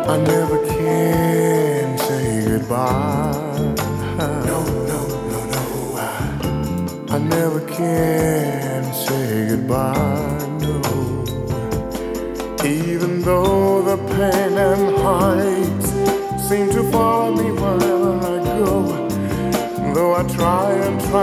I never can say goodbye. No, no, no, no. I never can say goodbye, no. Even though the pain and heights seem to follow me wherever I go, though I try and try